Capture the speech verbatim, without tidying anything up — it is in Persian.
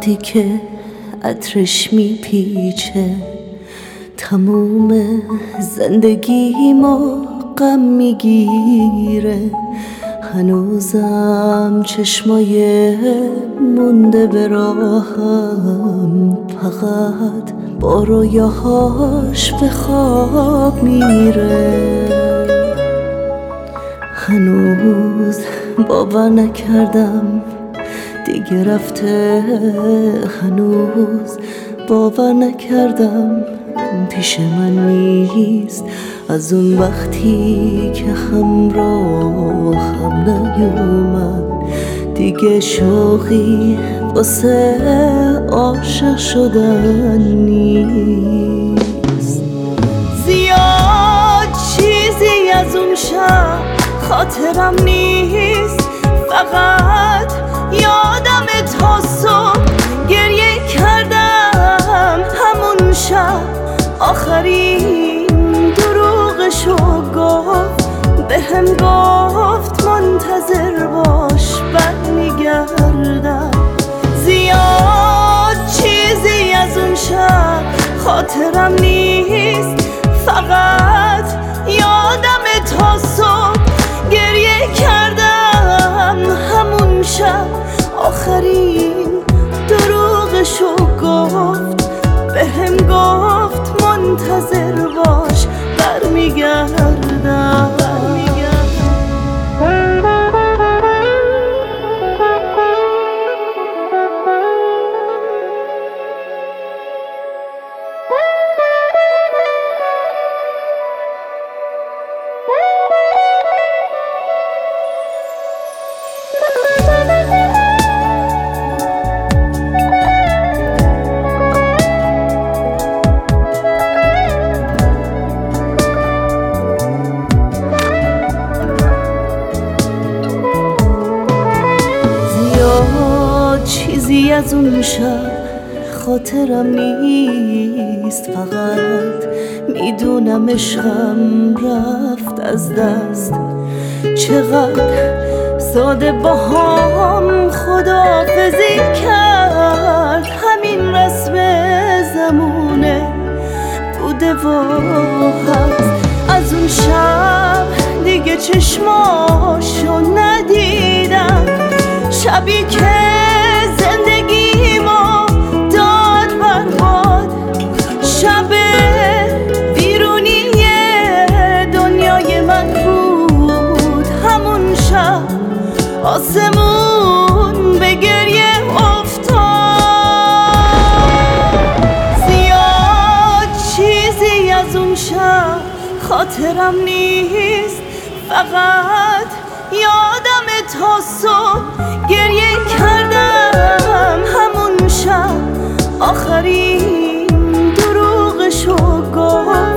وقتی که عطرش میپیچه تموم زندگیمو غم میگیره. هنوزم چشمای مونده به راهم فقط با رویاهاش به خواب میره. هنوز باور نکردم دیگه رفته، هنوز باور نکردم پیش من نیست. از اون وقتی که همراهم نیومد دیگه شوقی واسه عاشق شدن نیست. زیاد چیزی از اون شب خاطرم نیست، فقط یادم تا صبح گریه کردم همون شب. آخرین دروغشو گفت به هم گفت منتظر باش برمیگردم. زیاد چیزی از اون شب خاطرم نیست، فقط یادم تا صبح گریه کردم همون شب. آخرین دروغشو گفت به هم گفت منتظر باش برمیگردم. چیزی از اون شب خاطرم نیست، فقط میدونم عشقم رفت از دست. چقدر ساده با هم خداحافظی کرد، همین رسم زمونه بوده و هست. از اون شب دیگه چشماشو ندیدم، شبی که زندگیمو داد برباد، شب بیرونی دنیای من بود. همون شب آسمون به گریه افتاد. زیاد چیزی از اون شب خاطرم نیست، فقط یادم تا صبح گریه کردم همون شب. آخرین دروغشو گفت